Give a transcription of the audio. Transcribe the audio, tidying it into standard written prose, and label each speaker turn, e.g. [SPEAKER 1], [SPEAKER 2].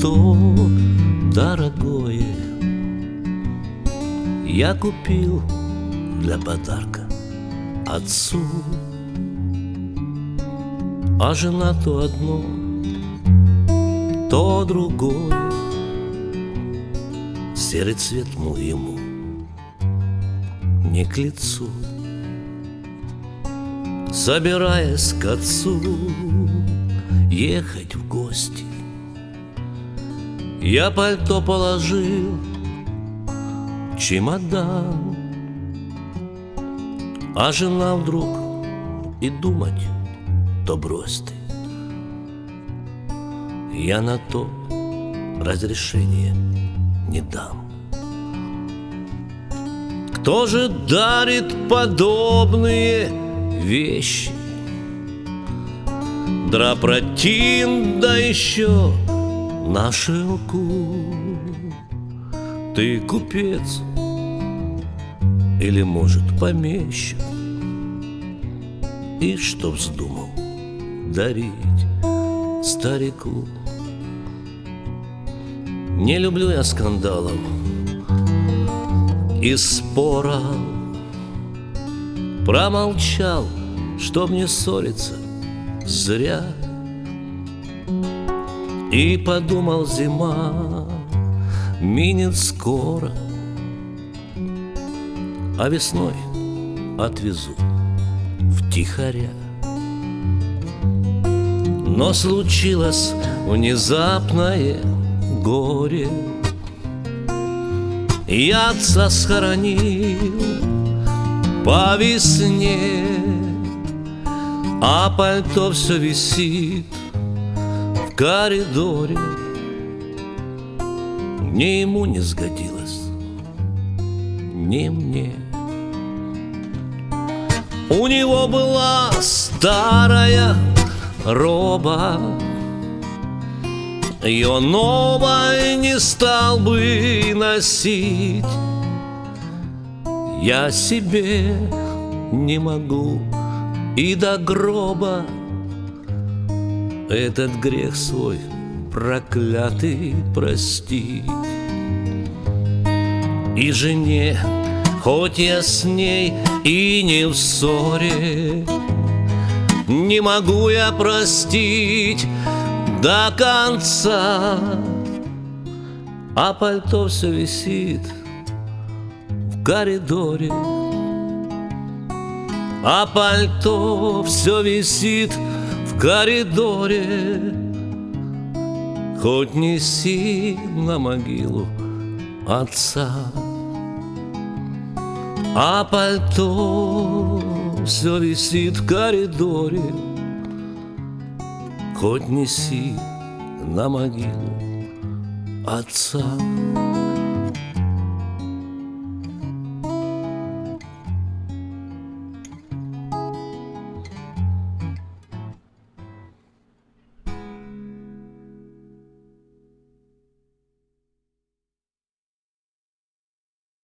[SPEAKER 1] пальто дорогое я купил для подарка отцу, а жена то одно, то другое. Серый цвет, мол, ему не к лицу. Собираясь к отцу ехать в гости, я пальто положил в чемодан, а жена вдруг и думать то брось ты. Я на то разрешение не дам. Кто же дарит подобные вещи? Дропротин, да еще на шелку. Ты купец или, может, помещик, и что вздумал дарить старику? Не люблю я скандалов и споров. Промолчал, чтоб не ссориться зря. И подумал, зима минет скоро, а весной отвезу втихаря. Но случилось внезапное горе. Я отца схоронил по весне, а пальто все висит в коридоре. Ни ему не сгодилось, ни мне. У него была старая роба, ее новой не стал бы носить. Я себе не могу и до гроба этот грех свой проклятый простить. И жене, хоть я с ней и не в ссоре, не могу я простить до конца, а пальто все висит в коридоре. А пальто все висит в коридоре. Хоть неси на могилу отца, а пальто все висит в коридоре. Хоть неси на могилу отца.